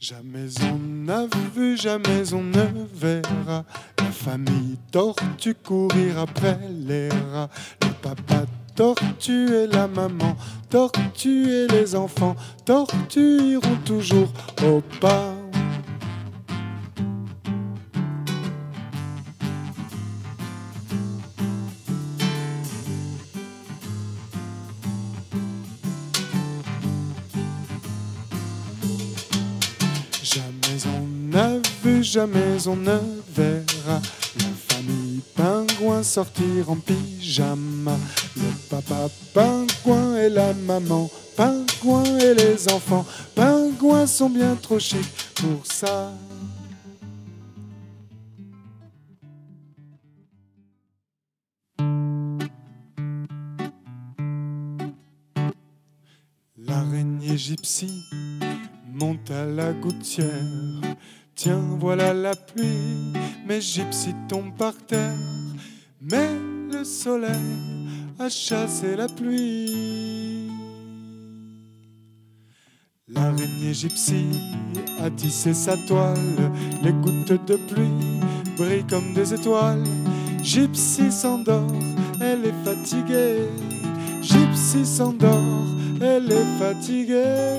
Jamais on n'a vu, jamais on ne verra la famille tortue courir après les rats. Le papa tortue et la maman tortue et les enfants tortues iront toujours au pas. Jamais on n'a vu, jamais on ne verra la famille pingouin sortir en pyjama. Le papa pingouin et la maman pingouin et les enfants pingouins sont bien trop chics pour ça. L'araignée gypsy monte à la gouttière. Tiens, voilà la pluie, mais gypsy tombe par terre. Mais le soleil a chassé la pluie. L'araignée gypsy a tissé sa toile. Les gouttes de pluie brillent comme des étoiles. Gypsy s'endort, elle est fatiguée. Gypsy s'endort, elle est fatiguée.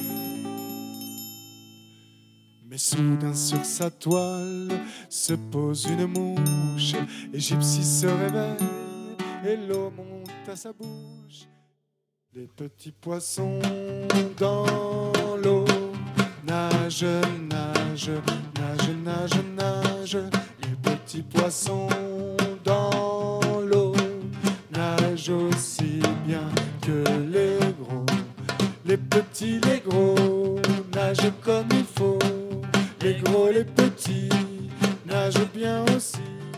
Mais soudain sur sa toile se pose une mouche. Et Gypsy se réveille et l'eau monte à sa bouche. Les petits poissons dans l'eau nagent, nagent, nagent, nagent, nagent. Les petits poissons dans l'eau nagent aussi bien que les gros. Les petits, les gros nagent comme il faut. Les gros et les petits nagent bien aussi.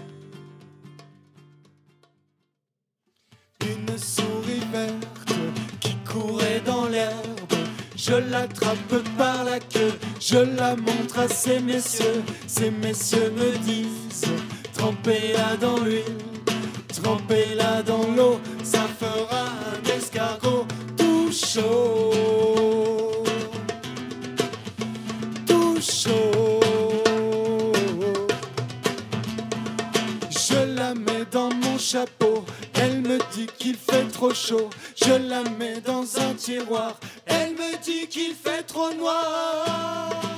Une souris verte qui courait dans l'herbe. Je l'attrape par la queue, je la montre à ces messieurs. Ces messieurs me disent: trempez-la dans l'huile, trempez-la dans l'eau, ça fera un escargot tout chaud. Je la mets dans mon chapeau, elle me dit qu'il fait trop chaud. Je la mets dans un tiroir, elle me dit qu'il fait trop noir.